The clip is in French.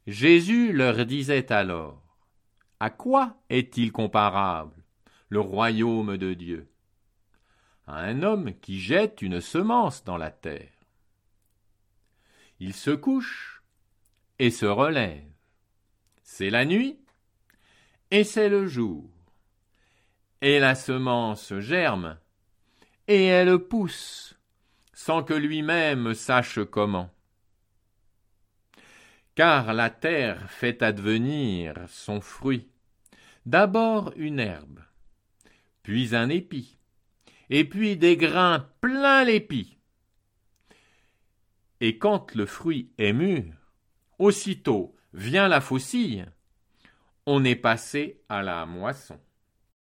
Jésus leur disait alors: à quoi est-il comparable, le royaume de Dieu? À un homme qui jette une semence dans la terre. Il se couche et se relève. C'est la nuit et c'est le jour. Et la semence germe et elle pousse, sans que lui-même sache comment. Car la terre fait advenir son fruit, d'abord une herbe, puis un épi, et puis des grains plein l'épi. Et quand le fruit est mûr, aussitôt vient la faucille, on est passé à la moisson.